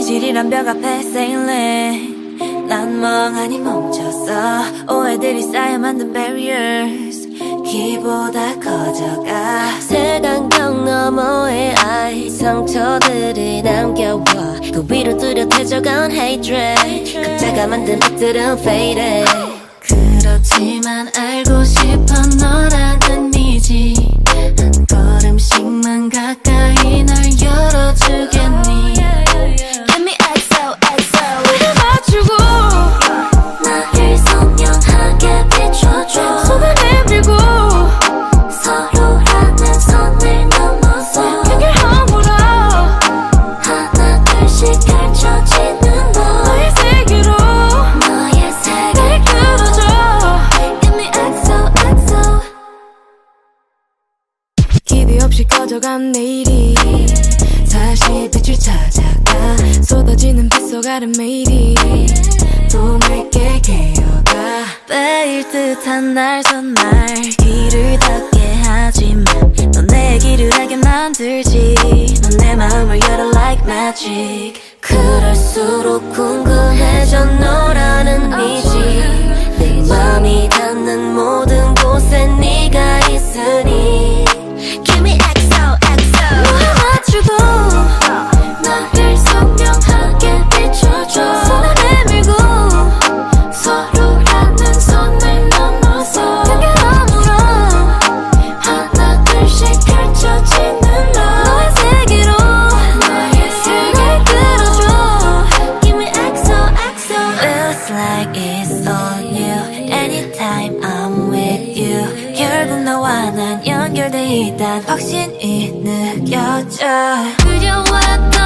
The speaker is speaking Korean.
현실이란 벽 앞에 sailing 난 멍하니 멈췄어 오해들이 쌓여 만든 barriers 키보다 커져가 세간경 너머의 아이 상처들이 남겨와 그 위로 뚜렷해져간 hatred 각자가 만든 빛들은 faded 그렇지만 알고 싶어 너라는 이지 한 걸음씩만 가까이 날 열어주겠니 Give me XOXO 우리 맞추고 나를 선명하게 비춰줘 손을 내밀고 서로라는 선을 넘어서 그게 허물어 하나 둘씩 펼쳐지는 너의 세계로 너의 세계 날 끌어줘 Give me XOXO 기대 없이 꺼져간 내일이 다시 빛을 찾아가 쏟아지는 빗속 아름 매일이 또 맑게 개어가 빼일 듯한 날 손날 길을 닫게 하지만 넌 내 길을 알게 만들지 넌 내 마음을 열어 like magic 그럴수록 궁금해져 너라는 이지 내 맘이 닿는 모든 곳에 네가 있으니 Give me XOXO 맞추고 나를 선명하게 비춰줘 손을 내밀고 서로라는 선을 넘어서 그게 허물어 하나 둘씩 펼쳐지는 너의 세계로 너의 세계 날 끌어줘 Give me XOXO Feels like it's on you Anytime I'm with you 결국 너와 난 연결돼 있단 확신이 느껴져 그려왔던